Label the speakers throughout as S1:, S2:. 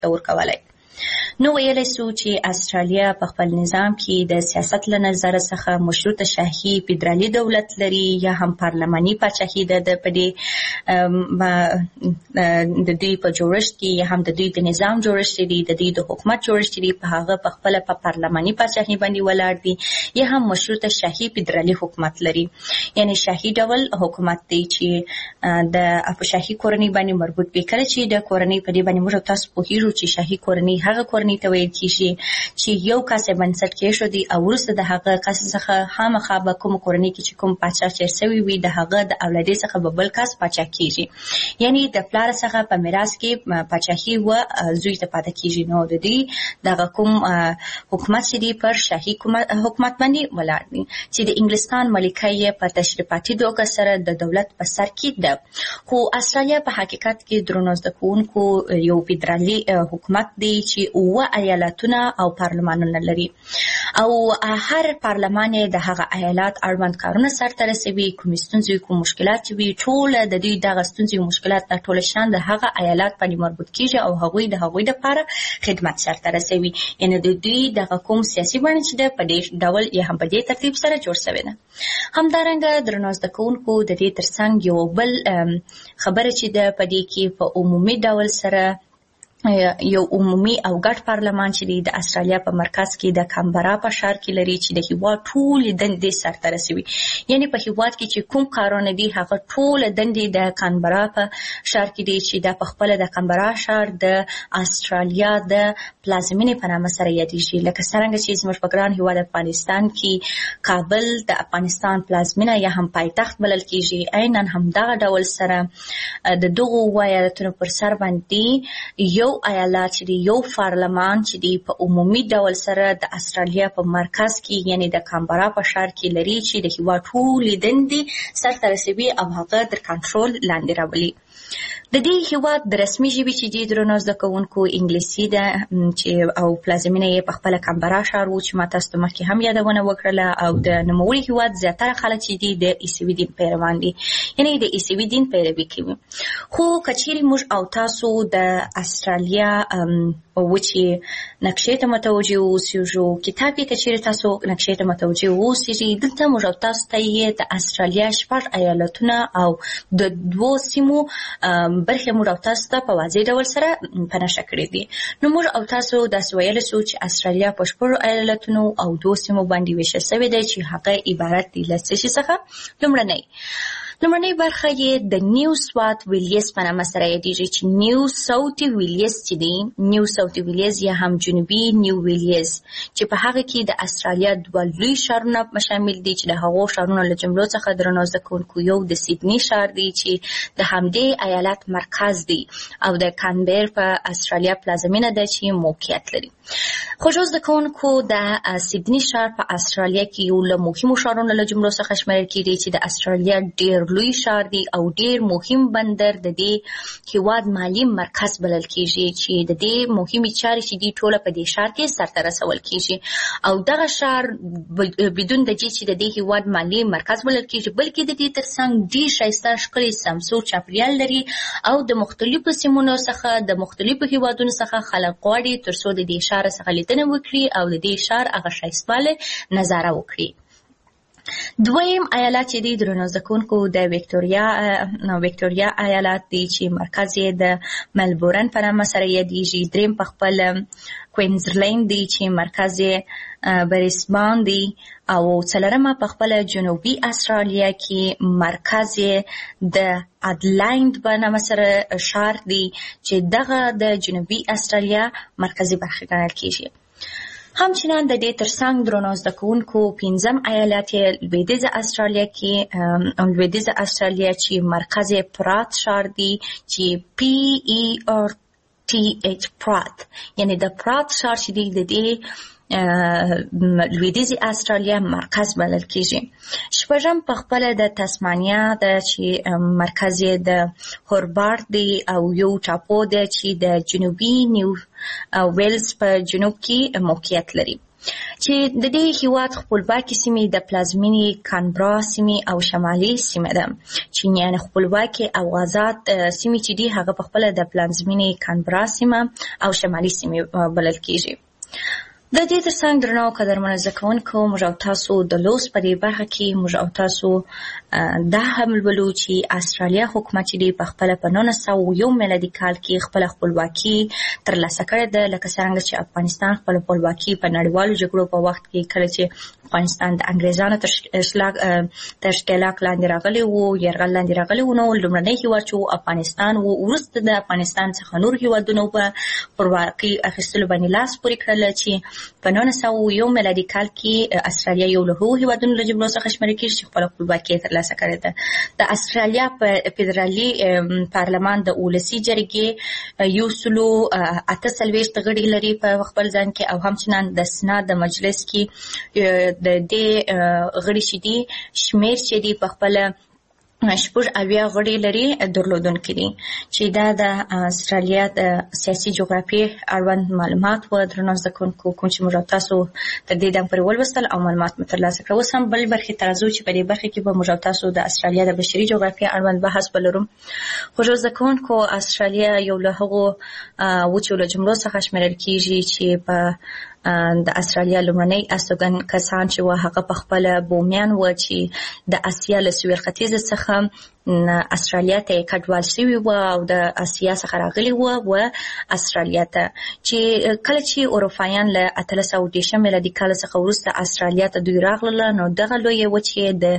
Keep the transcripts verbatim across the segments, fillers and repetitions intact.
S1: ورکولای. نو ویلی سو چې استرالیا په خپل نظام کې د سیاست له نظر څخه مشروطه شاهي فدرالي دولت لري یا هم پارلماني پاچاهي ده د په دې د دوی په جوړښت کې یا هم د دوی د نظام جوړښت دی د دوی د حکومت جوړښت دی په هغه په خپل په پارلماني پاچاهي باندې ولاړ دي یا هم مشروطه شاهي فدرالي حکومت لري. یعنی شاهي ډول حکومت دی چې د شاهي کورنۍ باندې مربوط وي. کله چې د کورنۍ په دې باندې موږ تاسو پوهیږو چې شاهي کورنۍ هغه کورنۍ ته ویل کېږي چې یو کس یې بنسټ کېښودي او وروسته د هغه کس څخه خامخا به کوم کورنۍ کې چې کوم پاچا تېر سوی وي د هغه د اولادې څخه به بل کس پاچا کېږي. یعنی د پلار څخه په میراث کې پاچاهي و زوی ته پاتې کېږي. نو د دې دغه کوم حکومت چې دی پر شاهي حکومت باندې ولاړ دی چې د انګلستان ملکه یې په تشریفاتي توګه سره د دولت په سر کې ده. خو استرالیا په حقیقت کې درنو زده کوونکو یو فدرالي حکومت دی چې اوه ایالتونه او پارلمانونه لري او هر پارلمان د هغه ایالات اړوند کارونه سرته رسوي. کوم ستونزې کوم مشکلات وي ټول د دوی دغه ستونزې او مشکلات د ټول شان د هغه ایالات باندې مربوط کیږي او هغوی د هغوی لپاره خدمت سرته رسوي. یعنی د دوی دغه کوم سیاسي بڼه چې ده په دې ډول یا هم په دې ترتیب سره جوړ شوی ده. همدارنګه درنو زده کوونکو د دې ترڅنګ یو بل خبره چې ده په دې کې په عمومي ډول سره یو عمومي او ګډ پارلمان چې د استرالیا په مرکز کې د کامبرا په ښار کې لري چې د هیواد ټولې دندې سرته رسوي. یعنی په هیواد کې چې کوم کارونه دي هغه ټول دندې د کامبرا په ښار کې دي چې د خپل د کامبرا ښار د استرالیا د پلازمینې په نامه سره یادېږي. لکه څرنګه چې زموږ په ګران هیواد افغانستان کې کابل د افغانستان پلازمینه یا هم پایتخت بلل کېږي. عیناً همدغه ډول سره د دغو ایالتونو پر سر باندې یو ایالات چې دی یو پارلمان چې دی په عمومي ډول سره د استرالیا په مرکز کې یعنی د کامبرا په ښار کې لري چې د هیواد ټولې دندې سرته رسوي او هغه تر کنټرول لاندې راولي. د دې هیواد د رسمي ژبې چې دی درنو زده کوونکو انګلیسي ده چې او پلازمینه یې په خپله کامبرا ښار و چې ما تاسو ته مخکې هم یادونه وکړله. او د نوموړي هیواد زیاتره خلک چې دي د عیسوي دین پیروان دي یعنی د عیسوي دین پیروي کوي. خو که چیرې موږ او تاسو د استرالیا وچې نقشې ته متوجه اوسېږو کتاب کې که چیرې تاسو نقشې ته متوجه اوسېږئ دلته موږ او تاسو ته یې د استرالیا شپږ ایالتونه او د دوو سیمو برخې موږ او تاسو ته په واضح ډول سره په نښه کړي دي. نو موږ او تاسو داسې ویلی سو چې استرالیا په شپږو ایالتونو او دوو سیمو باندې ویشل سوی دی چې هغه عبارت دی له څه شي څخه. لومړنی لومړنۍ برخه یې د نیو ساوت ویلیز په نامه سره یادېږي چې نیو ساوت ویلیز چې دی نیو ساوت ویلیز یا هم جنوبي نیو ویلیز چې په هغه کې د استرالیا دوه لوی ښارونه شامل دي چې د هغو ښارونو له جملو څخه درنو زده کوونکو یو د سیدني ښار دی چې د همدې ایالت مرکز دی او د کانبر په استرالیا پلازمینه ده چې موقعیت لري. خوږو زده کوونکو د سیدني ښار په استرالیا کې یو له مهمو ښارونو له جملو څخه شمیرل کېږي چې د استرالیا ډېر لوی ښار دی او ډېر مهم بندر د دې هیواد مالي مرکز بلل کېږي چې د دې مهمې چارې چې دي ټوله په دې ښار کې سرته رسول کېږي. او دغه ښار بدون د دې چې د دې هیواد مالي مرکز بلل کېږي بلکې د دې ترڅنګ ډېر ښایسته ښکلی سمسور چاپېریال لري او د مختلفو سیمونو څخه د مختلفو هیوادونو څخه خلک غواړي تر څو د دې ښار څخه لیدنه وکړي او د دې ښار هغه ښایستوالی نظاره وکړي. دویم ایالات چې دی درنو زده کوونکو د ویکټوریا ویکټوریا ایالات دی چې مرکز یې د ملبورن په نامه سره یادېږي. دریم په خپل کوینزلینډ دی چې مرکز یې بریسبان دی او څلورمه په خپل جنوبي استرالیا کې مرکز یې د اډلایند په نامه سره ښار دی چې دغه د جنوبي استرالیا مرکزي برخه ګڼل کېږي. همچنان د دې ترڅنګ درنو زده کوونکو پنځم ایالت یې لویدیځه استرالیا کې لویدیځه استرالیا چې مرکز یې پرات ښار دی چې پی ای آر ټي ایچ پرات یعنی د پرات ښار چې دی د دې لویدیځې استرالیا مرکز بلل کېږي. شپږم په خپله د تسمانیا ده چې مرکز یې د هوربارت دی او یو ټاپو ده چې د جنوبي نیو ویلز په جنوب کې موقعیت لري. چې د دې هیواد خپلواکي سیمې د پلازمینې کانبرا سیمې او شمالي سیمه ده. چینیان خپلواکي او آزاد سیمې چې دي هغه په خپل د پلازمینې کانبرا سیمه او شمالي سیمه بلل کیږي. د دې ترڅنګ درنو قدرمنو زده کوونکو، موږ او تاسو د لوست په دې برخه کې موږ او تاسو دا هم ولولو چې استرالیا حکومت چې په خپل په نولس سوه یو میلادي کال کې خپل خپلواکي ترلاسه کړې ده، لکه څنګه چې افغانستان خپل خپلواکي په نړیوالو جګړو په وخت کې کله چې افغانستان د انګریزانو تر اشلاق تر اشتلاک لاندې راغلی وو، یرغل لاندې راغلی وو، نو لومړنی هیواد چې افغانستان وو، وروسته د افغانستان څخه نور هیوادونو په خپلواکي اخیستلو باندې لاس پورې کړل چې په نولس سوه یو میلادي کال کې استرالیا یو له هغو هیوادونو له جملو څخه شمیرل کېږي چې خپله خپلواکي یې ترلاسه کړې ده. د استرالیا په فدرالي پارلمان د ولسي جرګې یو سلو اته څلوېښت غړي لري په خپل ځان کې، او همچنان د سنا د مجلس کې د دې غړي چې دي شمیر چې دي په خپله شپږ اویا غړي لري درلودونکي دي. چې دا د استرالیا د سیاسي جغرافیې اړوند معلومات و. درنو زده کوونکو، کوم چې موږ تاسو تر دې دم پورې ولوستل او معلومات مو ترلاسه کړل، اوس هم بل برخې ته راځو چې په دې برخه کې به موږ تاسو د استرالیا د بشري جغرافیې اړوند بحث ولرو. خو زده کوونکو، استرالیا یو له هغو وچو له جملو څخه شمیرل کېږي چې په د استرالیا لومړنی استوګن کسان چې و هغه په خپل بومیان و چې د اسیا له سویل ختیځ څخه استرالیا ته کډوال شوي و او د اسیا څخه راغلي و و استرالیا ته، چې کله چې اروپایان له اتلس سوه دېرشم میلادي کال څخه وروسته استرالیا ته دوی راغلل، نو دغه لویې وچې د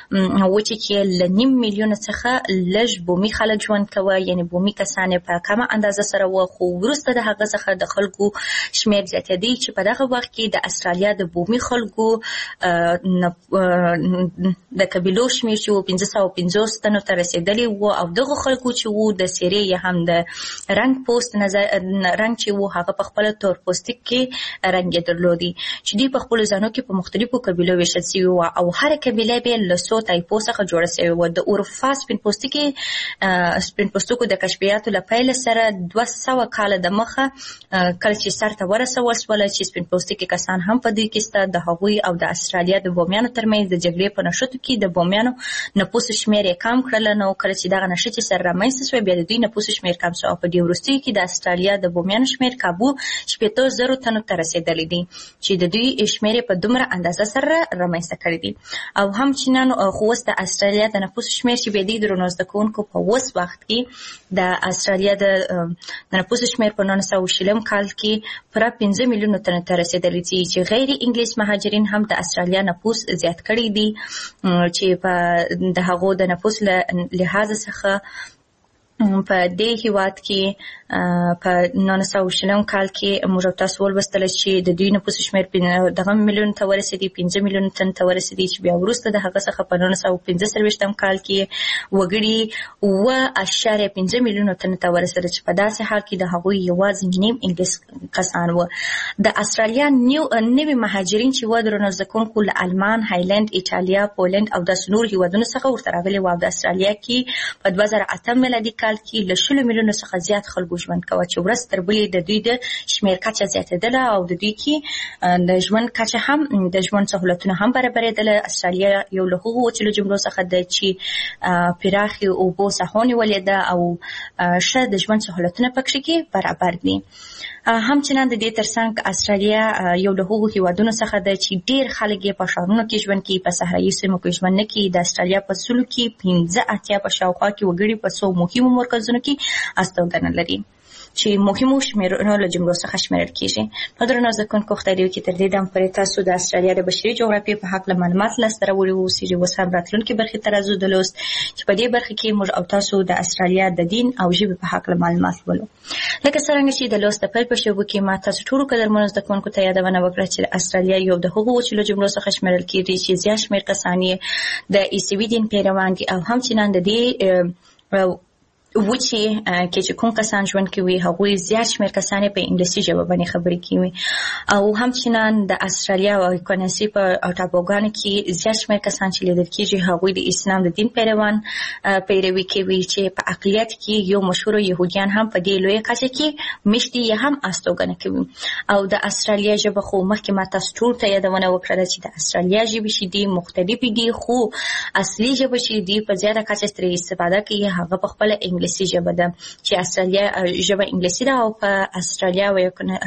S1: وچې کې له نیم میلیونه څخه لږ بومي خلک ژوند کوه، یعنی بومي کسان په کمه اندازه سره و. خو وروسته د هغه څخه د خلکو شمیر زیاتېدی چې په دغه وخت کې د استرالیا د بومي خلکو د قبیلو شمیر چې و پنځه سوه پنځوس تنو ته رسېدلی و، او دغه خلکو چې و د څېرې یا هم د رنګ پوست نظر رنګ چې و هغه په خپله تور پوستک کې رنګ یې درلودي، چې دوی په خپلو ځانو کې په مختلفو قبیلو ویشل سوي وو، او هره قبیله به له څو طایفو څخه جوړه سوې وه. د اروپا سپین پوستکي سپین پوستکو د کشفیاتو له پیل سره دوه سوه کاله د مخه کله چې سر ته ورسول شوله چې سپین پوستکي کسان هم په دوی کې سته، د هغوی او د استرالیا د بومیانو ترمنځ د جګړې په نښتو کې د بومیانو نفوس شمیر یې کم کړل. نو کله چې دغه نښتې سره رامنځته شوې، بیا د دوی نفوس شمیر کم شو، او په دې وروستیو کې د استرالیا د بومیانو شمیر کابو شپېته زرو تنو ته رسېدلی دی، چې د دوی شمیر یې په دومره اندازه سره رامنځته کړی دی. او همچنان خو اوس د استرالیا د نفوس شمیر چې بیا دی درنو زده کوونکو په اوس وخت کې د استرالیا د نفوس شمیر په نولس سوه شلم کال کې پوره پنځه میلیونه تنو ته رسېدلی دي، چې غیر انګلیس مهاجرین هم د استرالیا نفوس زیات کړی دي، چې په د هغو د نفوس له لحاظ څخه په دې هیواد کې په نولس سوه شلم کال کې موږ تاسو ولوستل چې د دوی نفوس شمیر دغه میلیون ته ورسېدی، پنځه میلیون تن ته ورسېدی، چې بیا وروسته د هغه څخه په نولس سوه پنځه څلوېښتم کال کې وګړي اوه اعشاریه پنځه میلیونو تن ته ورسېدل، چې په داسې حال کې د هغوی یوازې نیم انګلیس کسان وو. د استرالیا نوي مهاجرین چې و درنو زده کوونکو له آلمان، هایلند، ایټالیا، پولند او داسې نور هیوادونو څخه ورته راغلي وو، او د استرالیا کې په دوه زره اتم میلادي کال کې له شلو میلیونو څخه زیات خلکو ژوند کوه، چې ورځ تر بلې د دوی د شمیر کچه زیاتېدله، او د دوی کې د ژوند کچه هم د ژوند سهولتونه هم برابرېدله. استرالیا یو له هغو وچو جملو څخه ده چې پراخې اوبو ساحو نیولې ده، او ښه د ژوند سهولتونه پکې کې برابر دي. همچنان د دې ترڅنګ استرالیا یو له هغو هیوادونو څخه ده چې ډېر خلک یې په ښارونو کې ژوند کوي، په صحرایي سیمو کې ژوند نه کوي. د استرالیا په سلو کې پنځه اتیا په شاوخوا کې وګړي په څو مهمو مرکزونو کې استوګنه لري، چې مهمو شمیرونو له جملو څخه شمیرل کېږي. نو درنو زده کوونکو، خدای دې وکړي تر دې دم پورې تاسو د استرالیا د بشري جغرافیې په هکله معلومات لاسته راوړي واوسئ. اوس هم راتلونکې برخې ته راځو د لوست، چې په دې برخه کې موږ او تاسو د استرالیا د دین او ژبې په هکله معلومات ولرو. لکه څرنګه چې د لوست د پیل په شېبو کې ما تاسو ټولو قدرمنو زده کوونکو ته یادونه وکړه چې استرالیا یو د هغو وچو له جملو څخه شمیرل کېږي چې زیات شمېر کسان یې د عیسوي دین پیروان دي، او همچنان د دې و چې کې چې کوم کسان ژوند کوي هغوی زیات شمېر کسان په انګلیسي ژبه باندې خبرې کوي او همچنان د استرالیا او کنسي په ټاپوګانو کې زیات شمېر کسان چې لیدل کېږي هغوی د اسلام د دین پیروان پیروي کوي چې په اقلیت کې یو مشهور يهوديان هم په دې لوی کچه کې مشتي هم استوګنه کوي او د استرالیا ژبه خو مخکې ما تاسو ټول ته یادونه وکړه چې د استرالیا ژبې چې دي مختلفې دي خو اصلي ژبه چې دي په زیاته کچه ترې استفاده کوي هغه په خپل انګلیسي ژبه ده چې استرالیا ژبه انګلیسي ده او په استرالیا او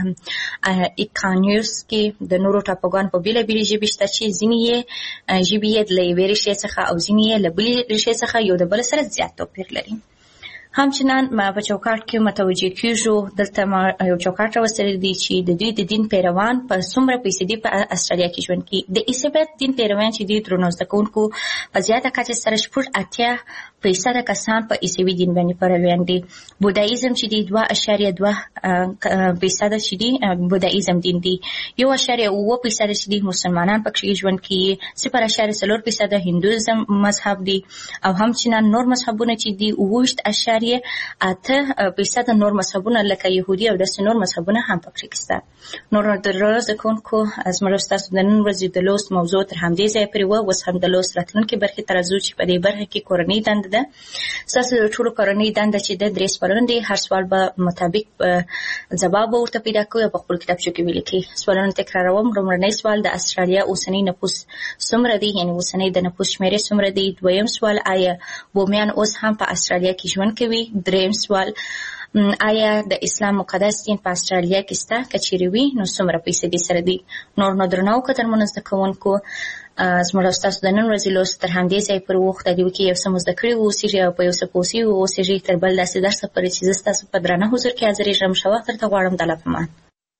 S1: اکانیوس کې د نورو ټاپوګانو په بیل بیل ژبې شته چې ځینې یې ژبې یې له یوې ریښې څخه او ځینې یې له بلې ریښې څخه یو د بل سره زیات توپیر لري. همچنان ما په چوکاټ کې متوجه کیږو دلته ما یو چوکاټ راوستلی دی چې د دوی د دین پیروان په څومره فیصدي په استرالیا کې ژوند کوي. د عیسویت دین پیروان چې دي درنو زده کوونکو په زیاته کچه سره شپږ اتیا فیصده کسان په عیسوي دین باندې پیروان دي. بودایزم چې دي دوه اعشاریه دوه فیصده چې دي بودایزم دین دي. یو اعشاریه اووه فیصده چې دي مسلمانان پکې ژوند کوي. صفر اعشاریه څلور فیصده هندویزم مذهب دي او همچنان نور مذهبونه چې دي اووه اعشاریه اته فیصد نور مذهبونه لکه يهودي او داسې نور مذهبونه هم پکې شته. نور د روز کوونکو از مرستاسو د نن ورځې د لوست موضوع تر همدې ځای پورې و. اوس هم د لوست راتلونکي برخې ته راځو چې په دې برخه کې کورنۍ دنده ده. ستاسو د ټولو کورنۍ دنده چې د درې سوالونه دي هر سوال به مطابق ځواب به ورته پیدا کوئ او په خپل کتابچو کې ولیکئ. سوالونه تکراروم. لومړنی سوال د استرالیا اوسنی نفوس څومره دی یعنې اوسنی د نفوس شمېرې څومره دی. دویم سوال آیا بومیان اوس هم په استرالیا کې ژوند کوي. دریم سوال آیا د اسلام مقدس دین په استرالیا کې شته که چیرې وي نو څومره فیصدي سره دی. نور نو درنو قدرمنو زده کوونکو زموږ ستاسو د نن ورځې لوست تر همدې ځای پورې وخت دی کې یو څه مو زده کړي واوسېږئ او په یو څه پوه سوي واوسېږئ تر بل داسې درسه پورې چې زه ستاسو په درانه حضور کې حاضرېږم. ښه وخت درته غواړم. د الله په امان.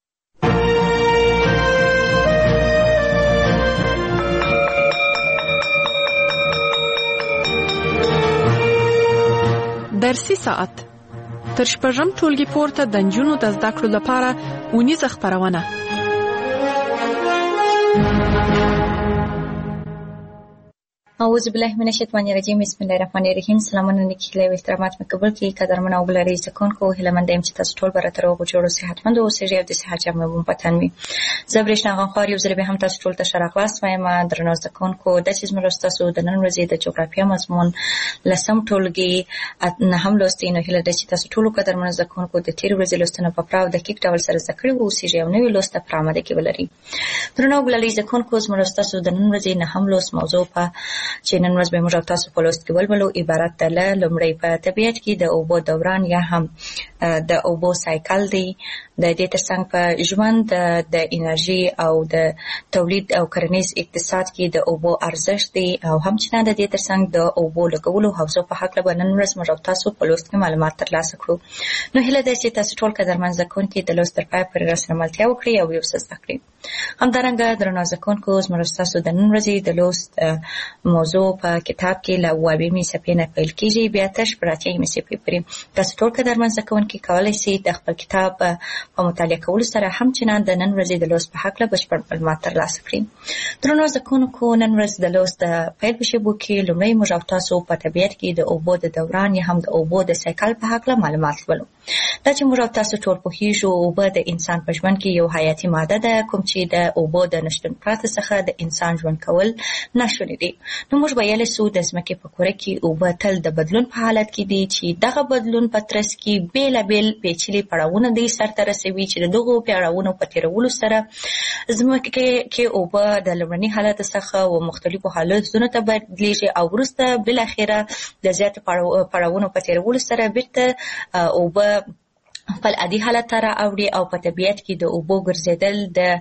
S2: درسي ساعت تر شپږم ټولګي پورته د نجونو د زده کړو لپاره اونیزه خپرونه.
S1: اعوذ بالله من الشیطان الرجیم. بسم الله الرحمن الرحیم. سلامونه نیکي او احترامات مې قبول کړئ. قدرمن او بلاري زکونکو هیلمن دایم چې تاسو ټول برته روغ او جوړ او صحتمند اوسئ او د صحت جامه مو پتن وي. زبرشنا غنخوار یو ځل به هم تاسو ټول ته شراغلاس وایم. درنو زکونکو د چې زموږ تاسو د نن ورځې د جغرافیه مضمون لسم ټولګي نه هم لوستئ. نو هیله ده چې تاسو ټول قدرمن زکونکو د تیر ورځې لوستنه په پراو د کیک ډول سره زده کړئ او اوسئ او نوې لوسته پرامده کې ولري. درنو بلاري زکونکو زموږ تاسو د نن ورځې نه هم لوست موضوع په چې نن ورځ به موږ تاسو په لوست کې ولولو عبارت ده له لومړی په طبیعت کې د اوبو دوران یا هم د اوبو سایکل دی. د دې ترڅنګ په ژوند د انرژي او د تولید او کرنیز اقتصاد کې د اوبو ارزښت دی او همچنان د دې ترڅنګ د اوبو لګولو حوزو په حق له نن ورځ موږ تاسو په لوست کې معلومات ترلاسه کړو. نو هیله ده چې تاسو ټول قدرمن زده کوونکي د لوست تر پای پورې راسره ملتیا وکړئ او یو څه زده کړئ. همدارنګه درنو زده کوونکو زموږ تاسو د نن ورځې د لوست موضوع په کتاب کې له اوومې صفحې نه پیل کیږي بیا تر شپږ اتیایمې صفحې پورې. تاسو ټول قدرمن زده کوونکي کولی شئ د خپل کتاب په مطالعه کولو سره همچنان د نن ورځې د لوست په هکله بشپړ معلومات ترلاسه کړئ. درنو زده کوونکو نن ورځ د لوست د پیل په شیبو کې لومړی موږ تاسو په طبیعت کې د اوبو د دوران یا هم د اوبو د سایکل په هکله معلومات لولو. دا چې موږ تاسو ټول پوهیږو اوبه د انسان په ژوند کې یو حیاتي ماده ده کوم چې د اوبو د نشتون پرته څخه د انسان ژوند کول ناشونی دي. نو موږ ویلی سو د ځمکې په کوره کې اوبه تل د بدلون په حالت کې دي چې دغه بدلون په ترڅ کې بېلابېل پیچلي پړاوونه دوی سرته رسوي چې د دغو پړاوونو په تېرولو سره ځمکې کې اوبه د لومړني حالت څخه و مختلفو حالتونو ته بدلیږي او وروسته بالاخره د زیاتو پړاوونو په تېرولو سره بیرته اوبه خپل عادي حالت ته راوړي او په طبیعت کې د اوبو ګرځېدل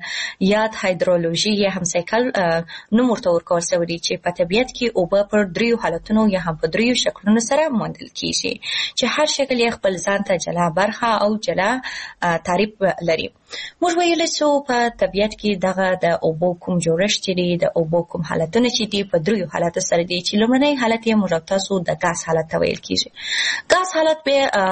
S1: د یاد هایدرولوژي یا هم سایکل نوم ورته ورکول شوی دی چې په طبیعت کې اوبه پر دریو حالتونو یا هم په دریو شکلونو سره موندل کیږي چې هر شکل یې خپل ځان ته جلا برخه او جلا تعریف لري. موږ ویلی سو په طبیعت کې دغه د اوبو کوم جوړښت چې دی د اوبو کوم حالتونه چې دي په دریو حالتو سره دي چې لومړنی حالت یې موږ تاسو د ګاز حالت ته ویل کیږي. ګاز حالت به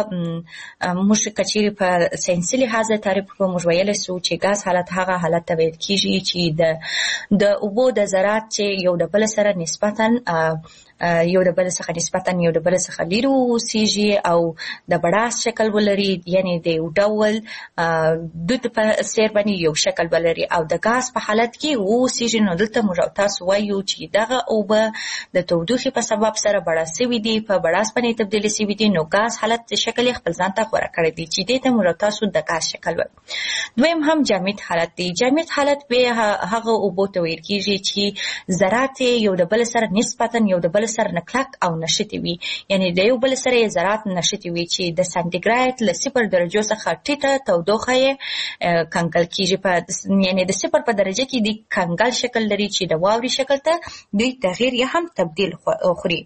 S1: هغه موږ کچېرې په ساینسي لحاظه تعریف کړو موږ ویلی سو چې ګاز حالت هغه حالت ته ویل کیږي چې د د اوبو د ذرات چې یو د بل سره نسبتا یو د بل څخه نسبتا یو د بل څخه لري اوسېږي او د بړاس شکل ولري، یعنی د یو ډول دود په څیر باندې یو شکل ولري او د غاز په حالت کې اوسېږي. نو دلته موږ تاسو وایو چې دغه اوبه د تودوخې په سبب سره بړاس شوي دي، په بړاس باندې تبدیل شوي دي، نو غاز حالت شکل خپل ځان ته غوره کړی دی چې دې ته موږ تاسو د غاز شکل وایو. دویم هم جامد حالت دی. جامد حالت به هغه اوبو ته ویل کېږي چې ذرات یو د بل سره نسبتا یو د بل سره نکلک او نشتی وي، یعنی د یو بل سره ذرات نشتی وي چې د سانتیګریډ له صفر درجو څخه ټیټه تودوخه یې کنګل کېږي. په یعنی د صفر په درجه کې د کنګل شکل لري چې د واوري شکل ته دوی تغییر یا هم تبدیل خوري،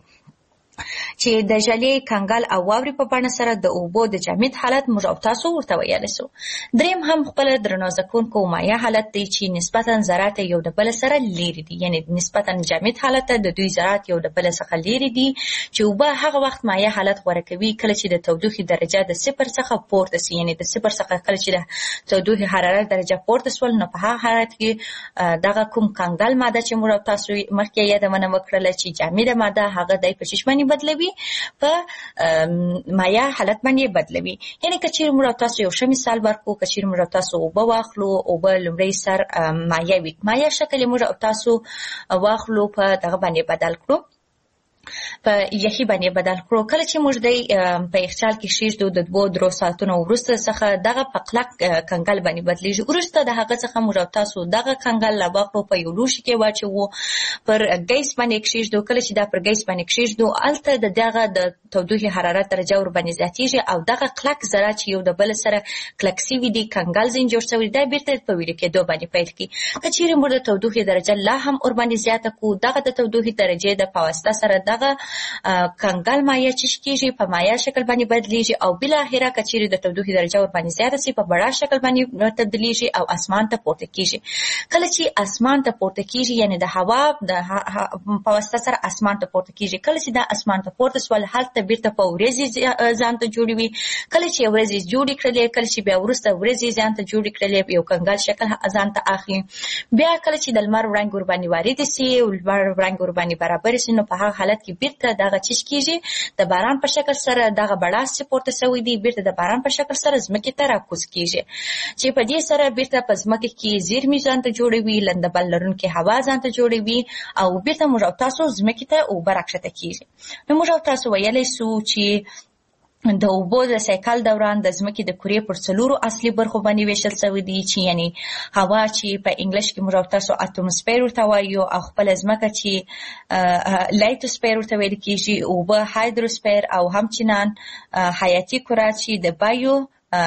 S1: چې د ژلې کنګل او واوري په بڼه سره د اوبو د جامد حالت موږ او تاسو ورته ویلی سو. دریم هم خپل درنو زکونکو مایع حالت دی چې نسبتا ذرات یو د بل سره لري دي، یعنی نسبتا جامد حالت د دوی ذرات یو د بل څخه لري دي چې اوبه هغه وخت مایع حالت غوره کوي کله چې د تودوخې درجه د صفر څخه پورته سي، یعنی د صفر څخه کله چې د تودوخې حرارت درجه پورته سول، نو په هغه حالت کې دغه کوم کنګل ماده چې موږ او تاسو مخکې یادونه وکړله چې جامده ماده هغه د په شش باندې بدلوي، په مایع حالت باندې بدلوي. یعنی که چیرې موږ تاسو یو ښه مثال ورکړو، که چیرې موږ تاسو اوبه واخلو، اوبه لومړی سر مایع وي، مایع شکل موږ تاسو واخلو په دغه باندې بدل کړو، په یخي باندې بدل کړو. کله چې موږ د په یخچال کې شیږدو د دوه درو ساعتونو وروسته څخه دغه په کلک کنګل باندې بدلیږي. وروسته د هغه څخه موږ تاسو دغه کنګل لا واخلو، په یو لوښي کې واچوو، پر ګیس باندې کښیږدو. کله چې دا پر ګیس باندې کښیږدو، هلته د دغه د تودوخې حرارت درجه ور باندې زیاتېږي او دغه کلک ذرات چې یو د بل سره کلک سوي دي، کنګل ځینې جوړ شوی دی، بیرته په ویلې کېدو باندې پیل کړي. که چیرې موږ د تودوخې درجه لا هم ور باندې زیاته کړو، دغه د تودوخې درجې د په واسطه سره دغه کنګل مایع چې کېږي په مایع شکل باندې بدلیږي او بالاخره که چیرې د تودوخې درجه ور باندې زیاته سي، په بړاس شکل باندې تبدیلیږي او اسمان ته پورته کېږي. کله چې اسمان ته پورته کېږي، یعنی د هوا د په واسطه سره اسمان ته پورته کېږي، کله چې دا اسمان ته پورته سول، هلته بیرته په ورېځې ځان ته جوړوي. کله چې ورېځې جوړې کړلې، کله چې بیا وروسته ورېځې ځان ته جوړې کړلې، یو کنګل شکل ځان ته اخلي. بیا کله چې د لمر وړانګې ور باندې وارد سي او لمر وړانګې ور باندې برابر سي، نو په هغه حالت کې بیرته دغه چیز کېږي د باران په شکل سره دغه بړاس چې پورته شوی دی، بیرته د باران په شکل سره ځمکې ته راکوز کېږي، چې په دې سره بیرته په ځمکه کې زیرمې ځان ته جوړوي، لندبل لرونکې هوا ځان ته جوړوي او بیرته موږ او تاسو ځمکې ته اوبه راکښته کېږي. نو موږ او تاسو ویلی سو چې د اوبو د سایکل دوران د ځمکې د کرې پر څلورو اصلي برخو باندې ویشل شوی دی، چې یعنی هوا چې په انګلیش کې موږ تاسو اتموسفیر ورته وایو، او خپل ځمکه چې لایتوسفیر ورته ویل کېږي، اوبه هایدروسفیر، او همچنان حیاتي کره چې د بایو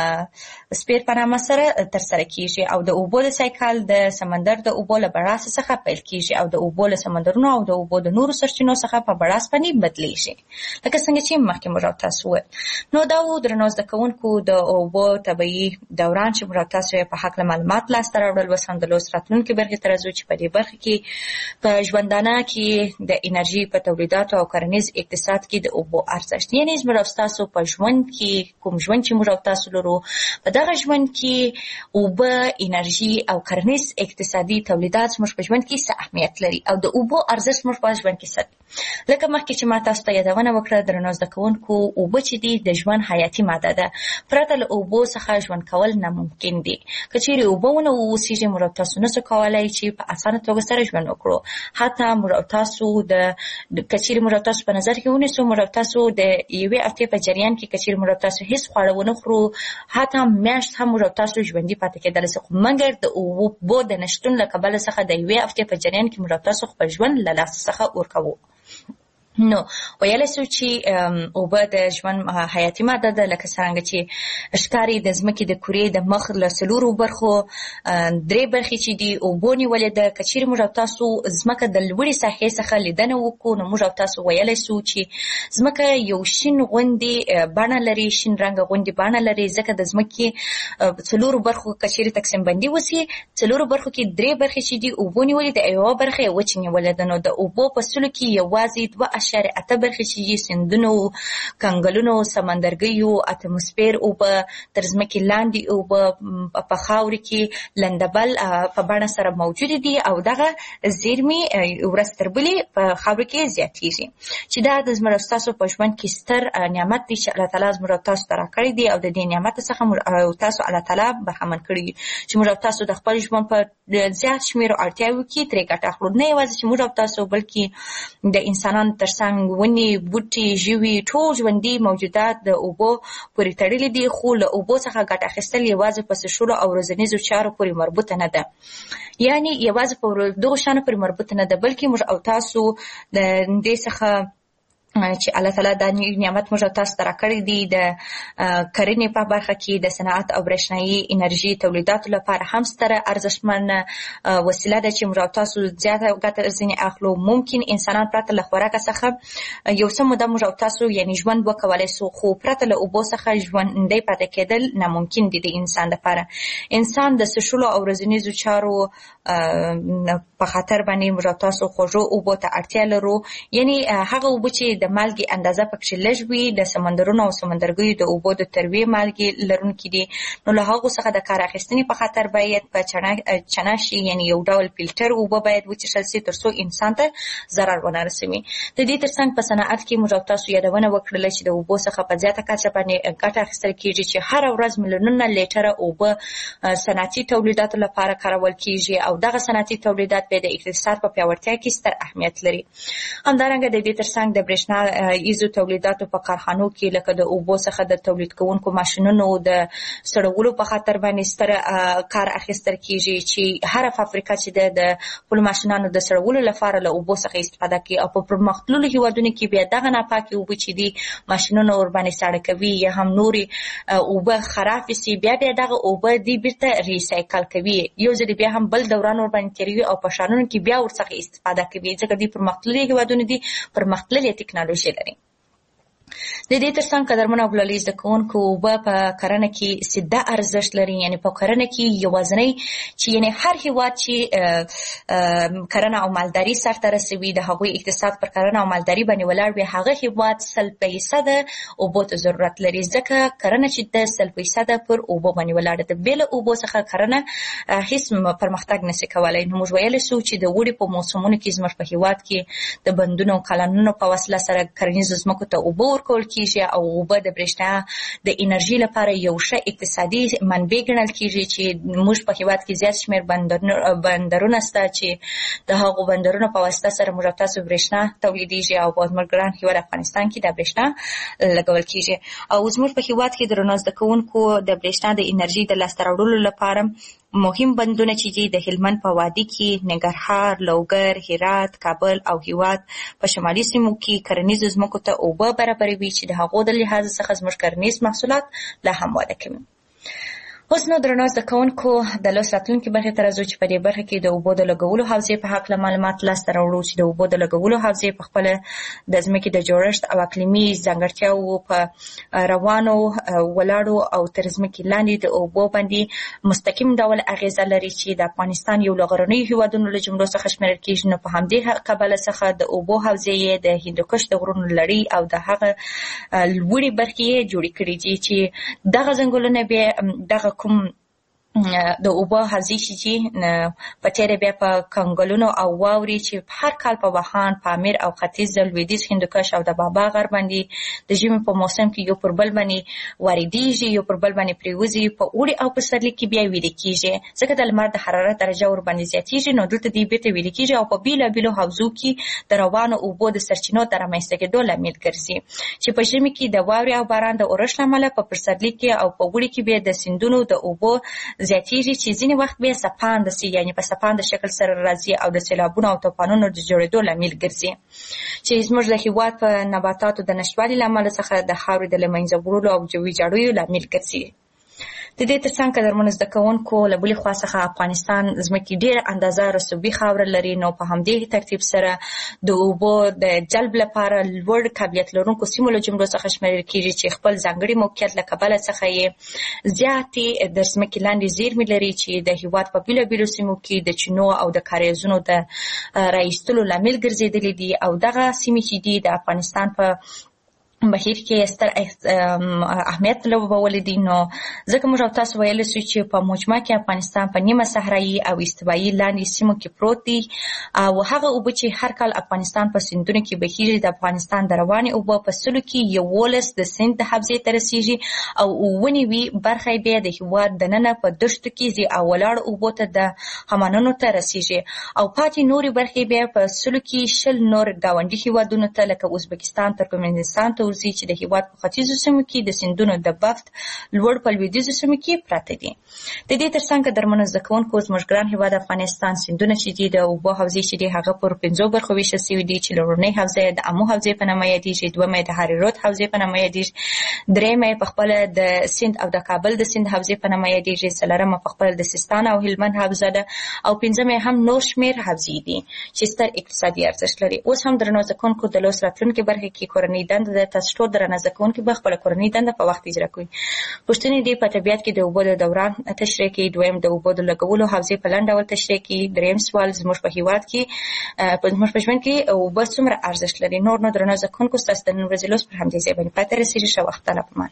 S1: سپیر په نامه سره ترسره کېږي. او د اوبو د سایکل د سمندر د اوبو له بړاس څخه پیل کېږي او د اوبو له سمندرونو او د اوبو د نورو سرچینو څخه په بړاس باندې بدلیږي، لکه څنګه چې مخکې موږ تاسو وویل. نو دا و درنو زده کوونکو د اوبو طبیعي دوران چې موږ تاسو یې په هکله معلومات لاسته راوړل. اوس هم د لوست راتلونکې برخې ته راځو چې په دې برخه کې په ژوندانه کې د انرژي په تولیداتو او کرنیز اقتصاد کې د اوبو ارزښت، یعنې موږ تاسو په ژوند کې کوم ژوند چې موږ تاسو په دغه ژوند کې اوبه، انرژي او کرنیز اقتصادي تولیدات زموږ په ژوند کې څه اهمیت لري او د اوبو ارزښت زموږ په ژوند کې څه دی. لکه مخکې چې ما تاسو ته یادونه وکړه درنو زده کوونکو، اوبه چې دي د ژوند حیاتي ماده ده، پرته له اوبو څخه ژوند کول ناممکن دي. که چیرې اوبه ونه واوسېږي، موږ تاسو نشو کولی چې په اسانه توګه سره ژوند وکړو. حتی موږ تاسو د که چیرې موږ تاسو په نظر کې ونیسو، موږ تاسو د یوې هفتې په جریان کې که چیرې موږ تاسو هیڅ خواړه ونه خورو، حتی میاشت هم موږ تاسو ژوندي پاتې کېدلی شو، مګر د اوبو د نشتون له کبله څخه د یوې هفتې په جریان کې موږ تاسو خپل ژوند له لاسه څخه ورکوو. نو ویلی سو چې اوبه د ژوند حیاتي ماده ده، لکه څرنګه چې ښکاري د ځمکې د کرې د مخ له څلورو برخو درې برخې چې دي اوبو نیولې ده. که چیرې موږ تاسو ځمکه د لوړې ساحې څخه لیدنه وکړو، نو موږ تاسو ویلی سو چې ځمکه یو شین غوندې بڼه لري، شین رنګه غوندې بڼه لري، ځکه د ځمکې څلورو برخو که چیرې تقسیم بندي وسي، څلورو برخو کې درې برخې چې دي اوبو نیولې ده، یوه برخه یې وچې نیولې ده. نو د اوبو په سلو کې یوازې دوه اشاریه اته برخې چې سیندونو، کنګلونو، سمندرګیو، اتموسفیر اوبه، تر ځمکې لاندې اوبه په خاورې کې لندبل په بڼه سره موجود دي او دغه زیرمې ورځ تر بلې په خاورې کې زیاتېږي، چې دا د زموږ او ستاسو په ژوند کې ستر نعمت دی چې الله تعالی زموږ او تاسو ته راکړی دی او د دې نعمت څخه موږ او تاسو الله تعالی برخمن کړي چې موږ او تاسو د خپل ژوند په زیات شمېر اړتیاوو کې ترې ګټه اخلو. نه یوازې چې موږ او تاسو بلکې د انسانانو ترڅنګ ونې، بوټي، ژوي، ټول ژوندي موجودات د اوبو پورې تړلي دي، خو له اوبو څخه ګټه اخیستل یوازې په څښلو او ورځنیزو چارو پورې مربوطه نه ده، یعنی یوازې په دغو شیانو پورې مربوطه نه ده، بلکې موږ او تاسو د دې څخه چې الله تعالی دا نعمت موږ تاسو ته راکړی دی د کرنې په برخه کې د صنعت او برېښنایي انرژي تولیداتو لپاره هم ستره ارزښتمنه وسیله ده چې موږ تاسو زیاته ګټه ځینې اخلو. ممکن انسانان پرته له خوراکه څخه یو څه موده موږ تاسو یعنی ژوند وکولای سو، خو پرته له اوبو څخه ژوندی پاتې کېدل ناممکن دي د انسان لپاره. انسان د څښلو او ورځنیزو چارو په خاطر باندې موږ تاسو خوږو اوبو ته اړتیا لرو، یعنی هغه اوبه چې د مالګې اندازه پکې لږ وي، د سمندرونو او سمندرګیو د اوبو د تروې مالګې لرونکي دي، نو له هغو څخه د کار اخیستنې په خاطر باید په چنه شي، یعنی یو ډول فلټر اوبه باید وڅښل شي تر څو انسان ته ضرر ونه رسوي. د دې ترڅنګ په صنعت کې موږ تاسو یادونه وکړله چې د اوبو څخه په زیاته کچه باندې ګټه اخیستل کېږي، چې هر ورځ میلیونونه لیټره اوبه صنعتي تولیداتو لپاره کارول کېږي او دغه صنعتي تولیدات به د اقتصاد په پیاوړتیا کې ستر اهمیت لري. همدارنګه د دې ترڅنګ د برېښنا ایزو تولیداتو په کارخانو کې لکه د اوبو څخه د تولید کوونکو ماشینونو د سړولو په خاطر باندې ستر کار اخیستل کېږي، چې هر فابریکه چې د خپلو ماشینانو د سړولو لپاره له اوبو څخه استفاده کوي او په پرمختللو هېوادونو کې بیا دغه ناپاکې اوبه چې دي ماشینونه ورباندې ساړه کوي یا هم نورې اوبه خرابې سي، بیا بیا دغه اوبه دي بیرته ریسایکل کوي، یو ځل بیا هم بل دوران ورباندې تېروي او په ښارونو کې بیا ورڅخه استفاده کوي، ځکه دوی پرمختللي هېوادونه دي، پرمختللې ټکنالوژي لري. د دې ترڅنګ قدرمن او بلالي زده کوونکو اوبه په کرنه کې سیده ارزښت لري، یعنی په کرنه کې یوازینی چې یعنی هر هېواد چې کرنه او مالداري سرته رسوي د هغوی اقتصاد پر کرنه او مالداري باندې ولاړ وي، هغه هېواد سل فیصده اوبو ته ضرورت لري، ځکه کرنه چې د سل فیصده پر اوبو باندې ولاړه ده. بې له اوبو څخه کرنه هیڅ پرمختګ نشي کولی. نو موږ ویلی سو چې د اوړي په موسمونو کې زموږ په هېواد کې د بندونو او کانالونو په وسیله سره کرنیزو ځمکو ته اوبه ورکول کېږي او اوبه د برېښنا د انرژي لپاره یو ښه اقتصادي منبع ګڼل کېږي، چې موږ په هېواد کې زیات شمېر بندرونه شته چې د هغو بندرونو په واسطه سره موږ تاسو برېښنا تولیدېږي او په زموږ ګران هېواد افغانستان کې د برېښنا لګول کېږي. او زموږ په هېواد کې درنو زده کوونکو د برېښنا د انرژي د لاسته راوړلو لپاره مهم بندونه چې دي د هلمند په وادي کې، ننګرهار، لوګر، هرات، کابل او هېواد په شمالي سیمو کې کرنیزو ځمکو ته اوبه برابروي، چې د هغو د لحاظ څخه زموږ کرنیز محصولات لا هم وده کوي. اوس نو درنو زده کوونکو د لوست راتلونکي برخې ته راځو چې په دې برخه کې د اوبو د لګولو حوزې په هکله معلومات لاسته راوړو، چې د اوبو د لګولو حوزې په خپله د ځمکې د جوړښت او اقلیمي ځانګړتیاوو په روانو ولاړو او تر ځمکې لاندې د اوبو باندې مستقیم ډول اغیزه لري، چې د افغانستان یو له غرنیو هېوادونو له جملو څخه شمېرل کېږي. نو په همدې کبله څخه د اوبو حوزې یې د هندوکش د غرونو لړۍ او د هغه لوړې برخې یې جوړې کړي دي، چې دغه ځنګلونه بیا دغه کوم د اوبو حوزې چې دي په تېره بیا په کنګلونو او واورې چې هر کال په واخان، پامیر او ختیځ د لویدیځ هندوکش او د بابا غر باندې د ژمي په موسم کې یو پر بل باندې واردېږي، یو پر بل باندې پرېوځي، په اوړي او پسرلي کې بیا ویلې کېږي، ځکه د لمر د حرارت درجه ورباندې زیاتېږي، نو دلته دوی بېرته ویلې کېږي او په بېلابېلو حوزو کې د روانو اوبو د سرچینو د رامنځته کېدو لامل ګرځي، چې په ژمي کې د واورې او باران د اورښت له امله په پسرلي کې او په اوړي کې بیا د سیندونو د اوبو زیاتېږي، چې ځینې وخت بیا څپانده سي، یعنې په څپانده شکل سره راځي او د سیلابونو او طوفانونو د جوړېدو لامل ګرځي، چې زموږ د هېواد په نباتاتو د نشتوالي له امله څخه د خاورې د له منځه وړلو او جوي جاړیو لامل ګرځي. د دې ترڅنګ که درمنو زده کوونکو له بلې خوا څخه افغانستان ځمکې ډېره اندازه رسوبي خاوره لري، نو په همدې ترتیب سره د اوبو د جلب لپاره لوړ قابلیت لرونکو سیمو له جملو څخه شمیرل کېږي چې خپل ځانګړي موقعیت له کبله څخه یې زیاتې د ځمکې لاندې زیرمې لري چې د هېواد په بېلابېلو سیمو کې د چینو او د کاریزونو د رایستلو لامل ګرځېدلي دي، او دغه سیمې چې دي د افغانستان په بهیر کې ستر اهمیت لوبولی دي. نو ځکه موږ او تاسو ویلی سو چې په مجموع کې افغانستان په نیمه صحرایي او استوایي لاندې سیمو کې پروت دي، او هغه اوبه چې هر کال افغانستان په سیندونو کې بهیږي د افغانستان د روانې اوبه په سلو کې یولس د سیند د حوزې ته رسیږي، او اووه نوي برخه یې بیا د هېواد دننه په دښتو کې ځي او ولاړو اوبو ته د خمانونو ته رسیږي، او پاتې نورې برخې بیا په سلو کې شل نور ګاونډي هېوادونو ته لکه ازبکستان، ترکمنستان ته ورځي چې د هېواد په ختیځو سیمو کې د سیندونو د بفت لوړ په لویدیځو سیمو کې پراته دي. د دې ترڅنګ درمنو زده کوونکو زموږ ګران هېواد افغانستان سیندونه چې دي د اوبو حوزې چې دي هغه پر پنځو برخو ویشل سوي دي چې لومړنۍ حوزه د امو حوزې په نامه یادېږي، دویمه د هریرود حوزې په نامه یادېږي، درېیمه په خپله د سیند او د کابل د سیند حوزې په نامه یادېږي، څلورمه په خپله د سیستان او هلمند حوزه ده، او پنځمه هم نور شمېر حوزې دي چې ستر اقتصادي ارزښت لري. اوس هم درنو زده کوونکو د لوست راتلونکې برخې کې کورنۍ دنده ده. تاسو ټول درنه زده کوونکي به خپله کورنۍ دنده په وخت اجرا کوي. پوښتنې دي په طبیعت کې د اوبو د دوران تشریح کوي، دویم د اوبو د لګولو حوزې په لنډ ډول تشریح کوي، دریم سوال زموږ په هېواد کې په زموږ په ژوند کې اوبه څومره ارزښت لري. نور نو درنو زده کوونکو ستاسو د نن ورځې لوست پر همدې ځای باندې پای ته رسېږي. ښه وخت الله پامان.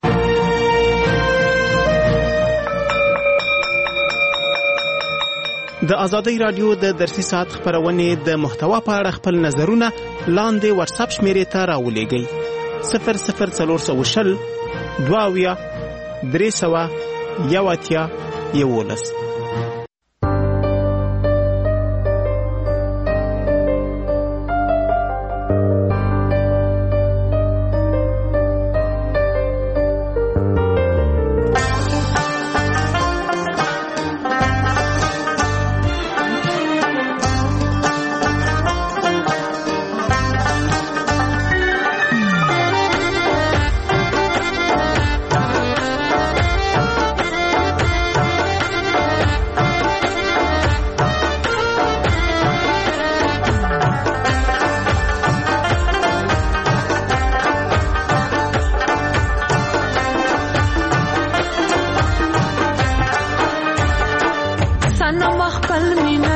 S3: د آزادۍ رادیو د درسي ساعت خپرونې د محتوا په اړه خپل نظرونه لاندې واتساپ شمیرې ته راولېږئ: صفر صفر څلور سوه شل دوه اویا درې سوه یو اتیا یولس.
S2: سنم خپل مين